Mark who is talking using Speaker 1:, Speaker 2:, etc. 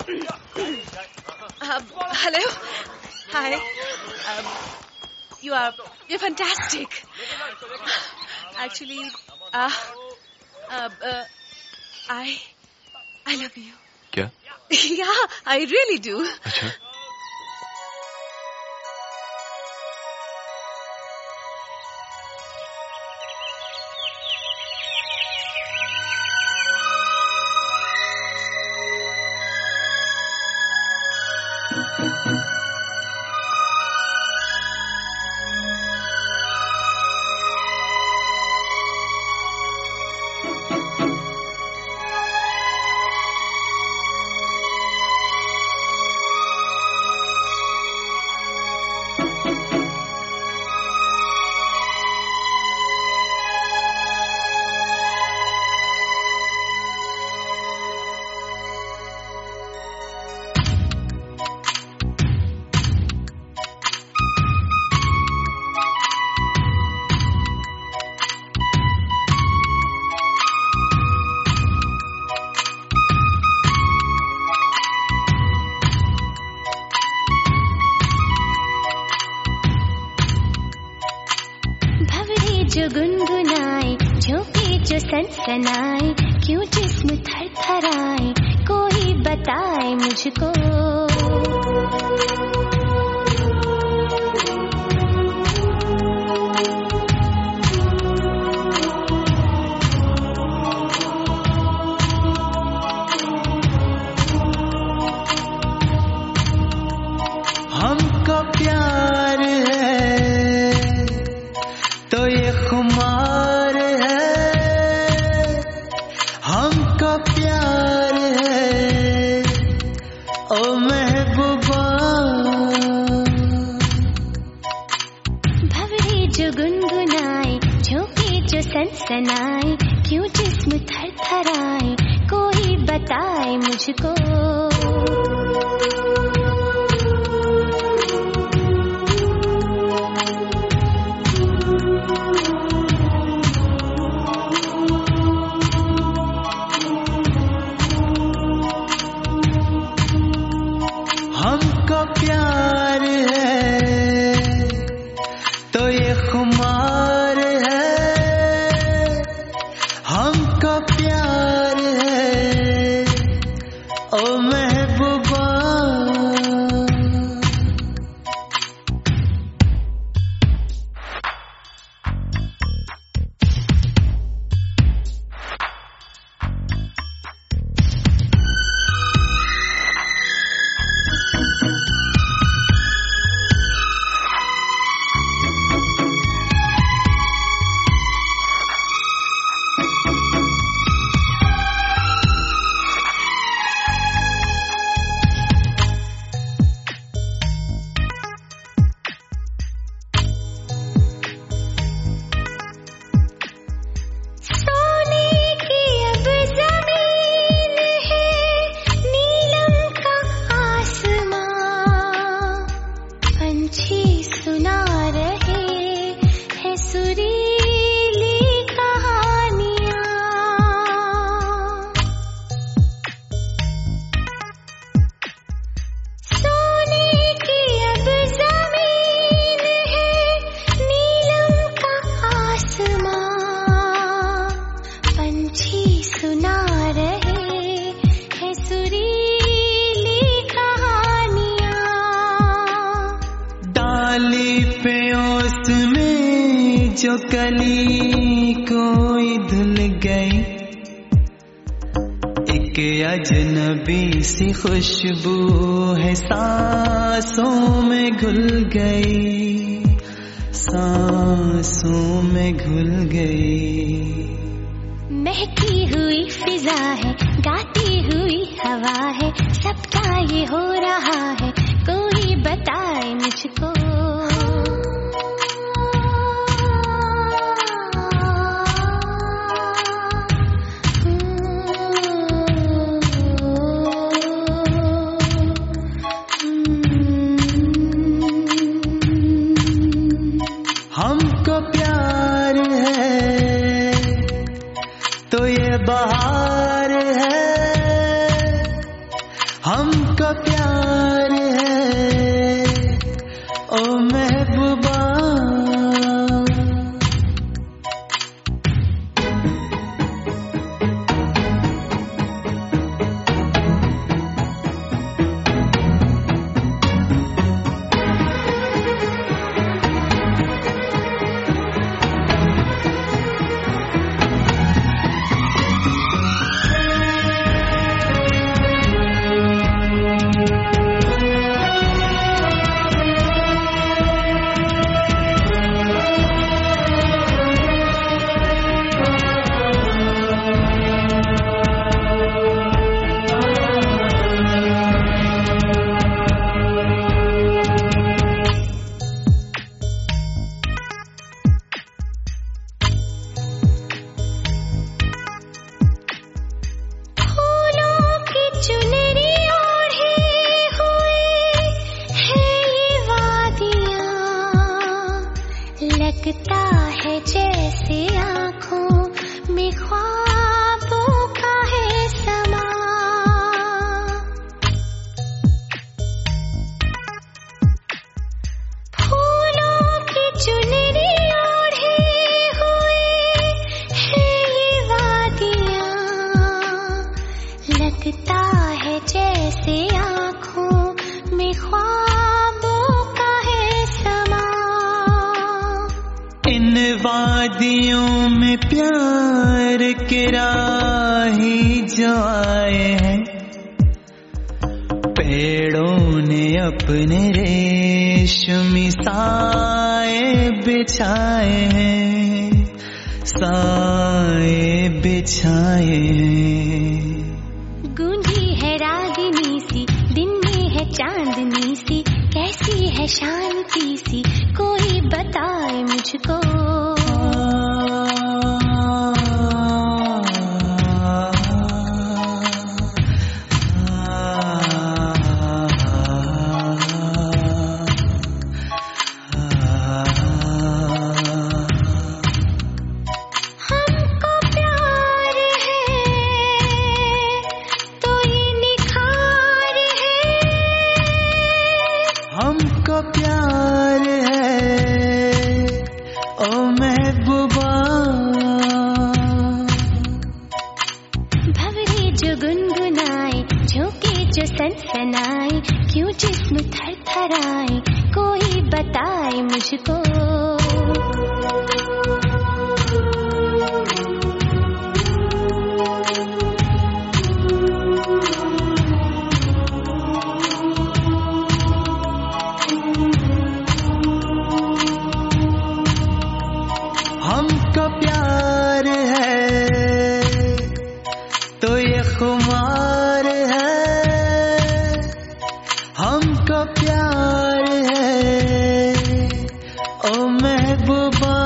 Speaker 1: Hello. Hi. You're fantastic. Actually, I love you.
Speaker 2: क्या?
Speaker 1: Yeah, I really do.
Speaker 2: अच्छा.
Speaker 3: जो गुनगुनाए, झोंके जो सनसनाए, क्यों जिस्म थरथराए, कोई बताए मुझको.
Speaker 4: हमको प्यार है तो ये खुमार है, हमको प्यार है ओ महबूबा.
Speaker 3: भंवरे जो गुनगुनाए, झोंके जो सनसनाए, क्यों जिस्म थरथराए, कोई बताए मुझको.
Speaker 4: हमको प्यार है तो ये खुमार है, हमको प्यार है ओ महबूबा. जो कली कोई धुल गई, एक अजनबी सी खुशबू है सांसों में घुल गई, सांसों में घुल गई.
Speaker 3: महकी हुई फिजा है, गाती हुई हवा है, सबका ये हो रहा है, कोई बताए मुझको.
Speaker 4: हमको प्यार है तो ये बहार है, हमको प्यार है ओ महबूबा।
Speaker 3: लगता है जैसे आँखों में ख्वाबों का है समा। फूलों की चुनरी ओढ़े हुए है ये वादियाँ, लगता है जैसे आँखों में ख्वाबों का है समा।
Speaker 4: इन वादियों में प्यार के राही जो आए हैं, पेड़ों ने अपने रेशमी साए बिछाए हैं, साए बिछाए हैं।
Speaker 3: गूंजी है रागिनी सी, दिन में है चांदनी सी, कैसी है शांति सी, कोई बताए मुझको। हमको प्यार है तो ये निखार है,
Speaker 4: हमको प्यार है ओ महबूबा।
Speaker 3: भंवरे जो गुनगुनाए, झोंके जो सनसनाए, क्यों जिस्म थरथराए, कोई बताए मुझको।
Speaker 4: हमको प्यार है तो ये खुमार है, हमको प्यार है ओ महबूबा।